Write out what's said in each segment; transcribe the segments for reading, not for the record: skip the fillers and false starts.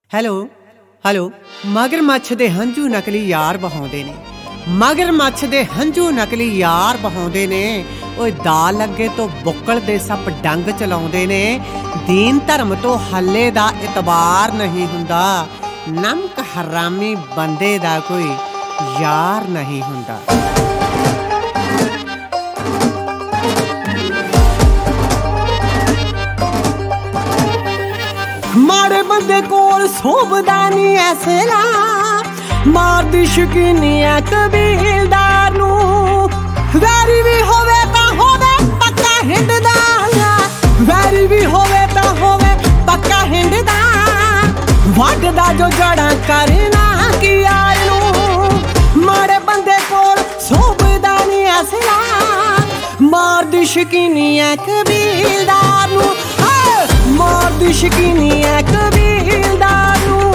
Hello hello ਮਗਰਮੱਛ ਦੇ ਹੰਝੂ ਨਕਲੀ ਯਾਰ ਬਹਾਉਂਦੇ ਨੇ, ਮਗਰਮੱਛ ਦੇ ਹੰਝੂ ਨਕਲੀ ਯਾਰ ਬਹਾਉਂਦੇ ਨੇ। ਓਏ ਦਾ ਲੱਗੇ ਤੋਂ ਬੁੱਕਲ ਦੇ ਸੱਪ ਡੰਗ ਚਲਾਉਂਦੇ ਨੇ। ਦੀਨ ਧਰਮ ਤੋਂ ਹੱਲੇ ਦਾ ਇਤਬਾਰ ਨਹੀਂ ਹੁੰਦਾ। ਨਮਕ ਹਰਾਮੀ ਬੰਦੇ ਦਾ ਕੋਈ ਯਾਰ ਨਹੀਂ ਹੁੰਦਾ। ਮਾੜੇ ਬੰਦੇ ਕੋਲ ਸੋਭਦਾ ਨੀ ਐਸਲਾ, ਮਾਰਦੀ ਸ਼ਕੀਨੀ ਐ ਕਬੀਲਦਾਰ ਨੂੰ। ਵੈਰੀ ਵੀ ਹੋਵੇ ਤਾਂ ਹੋਵੇ ਪੱਕਾ ਹਿੰਡਦਾ, ਵੈਰੀ ਵੀ ਹੋਵੇ ਤਾਂ ਹੋਵੇ ਪੱਕਾ ਹਿੰਡਦਾ। ਵੱਢਦਾ ਜੋ ਜੜਾਂ ਕਰਨਾ ਕੀ ਯਾਰ ਨੂੰ। ਮਾੜੇ ਬੰਦੇ ਕੋਲ ਸੋਭਦਾ ਨੀ ਐਸਲਾ, ਮਾਰਦੀ ਸ਼ਕੀਨੀ ਐ ਕਬੀਲਦਾਰ ਨੂੰ। ਮਾਰਦੀ ਸ਼ਕੀਨੀ ਐ ਕਬੀਲਦਾਰ ਨੂੰ।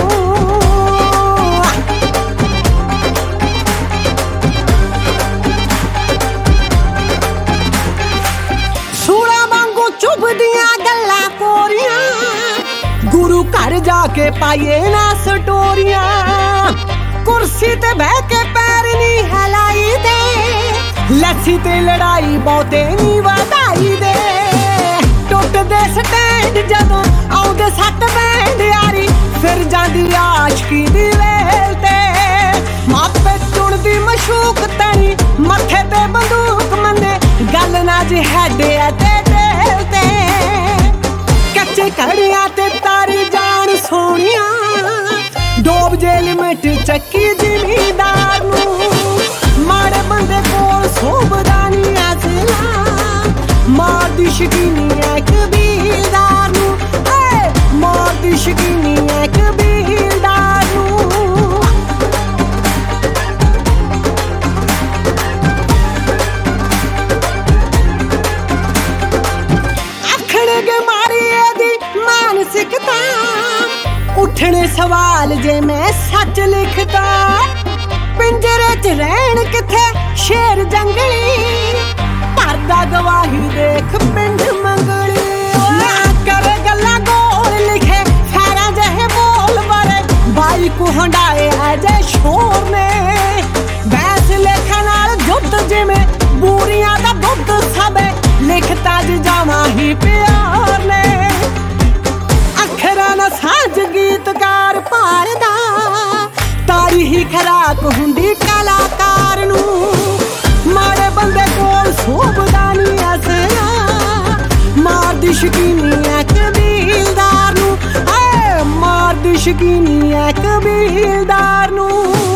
ਸੂਲਾਂ ਵਾਂਗੂ ਚੁੱਭਦੀਆਂ ਗੱਲਾਂ ਕੋਰੀਆਂ, ਗੁਰੂ ਘਰ ਜਾ ਕੇ ਪਾਈਏ ਨਾ ਸਟੋਰੀਆਂ। ਕੁਰਸੀ ਤੇ ਬਹਿ ਕੇ ਪੈਰ ਨੀ ਹਿਲਾਈ ਦੇ, ਲੱਸੀ ਤੇ ਲੜਾਈ ਬਹੁਤੇ ਨੀ ਵਧਾਈ ਦੇ। ਟੁੱਟਦੇ ਸਟੈਂਡ ਜਦੋਂ ਆਉਂਦੇ ਸੱਟ ਬੈਂਡ ਯਾਰੀ, ਫਿਰ ਜਾਂਦੀ ਆਸ਼ਕੀ ਦੀ ਵੇਲ ਤੇ। ਮਾਪੇ ਚੁਣਦੀ ਮਸ਼ੂਕ ਤਣੀ, ਮੱਥੇ ਤੇ ਬੰਦੂਕ ਮੰਨੇ, ਗੱਲ ਨਾ ਜੀ ਹੈਡੇ ਤੇ ਦਿਲ ਤੇ। ਕੱਚੇ ਘੜਿਆਂ ਤੇ ਤਾਰੀ ਜਾਣ ਸੋਹਣੀਆਂ, ਡੋਬ ਜੇ ਲਿਮਟ ਚੱਕੀ ਜ਼ਿਮੀਦਾਰ ਨੂੰ। ਮਾੜੇ ਬੰਦੇ ਕੋਲ ਸੋਭਦਾ ਨੀ ਐਸਲਾ, ਮਾਰਦੀ ਸ਼ਕੀਨੀ ਐ ਕਬੀਲਦਾਰ ਨੂੰ। ਮਾਰਦੀ ਸ਼ਕੀਨੀ ਐ ਕਬੀਲਦਾਰ ਨੂੰ। ਆਖਣਗੇ ਮਾਰੀ ਇਹਦੀ ਮਾਨਸਿਕਤਾ, ਉੱਠਣੇ ਸਵਾਲ ਜੇ ਮੈਂ ਸੱਚ ਲਿਖਦਾ। ਪਿੰਜਰੇ 'ਚ ਰਹਿਣ ਕਿੱਥੇ ਸ਼ੇਰ ਜੰਗਲੀ, ਭਰਦਾ ਗਵਾਹੀ ਦੇਖ ਪਿੰਡ ਮੰਗਲੀ। ਨਾ ਕਰੇ ਗੱਲਾਂ ਗੋਲ ਲਿਖੇ ਫੈਰਾਂ ਜਿਹੇ ਬੋਲ ਬਾਰੇ, ਬਾਈ ਕੋ ਹੰਡਾਏ ਅਜੇ ਸ਼ੋਰ ਨੇ। ਬੈਸ ਲੇਖਾਂ ਨਾਲ ਜੁੱਧ ਜਿਵੇਂ ਬੂਰੀਆਂ ਦਾ ਦੁੱਧ ਸਭੇ, ਲਿਖਤਾ ਜਾਵਾਂ ਹੀ ਪਿਆਰ ਨੇ। ਅੱਖਰਾਂ ਨਾਲ ਸਾਂਝ ਗੀਤਕਾਰ ਭਾਲਦਾ, ਤਾਰੀ ਹੀ ਖਰਾਕ ਹੁੰਦੀ ਕਲਾਕਾਰ ਨੂੰ। ਮਾੜੇ ਬੰਦੇ ਕੋਲ ਸੋਭਦਾ ਨੀ ਐਸਲਾ, ਮਾਰਦੀ ਸ਼ਕੀਨੀ ਐ ਕਬੀਲਦਾਰ ਨੂੰ। ਮਾਰਦੀ ਸ਼ਕੀਨੀ ਐ ਕਬੀਲਦਾਰ ਨੂੰ।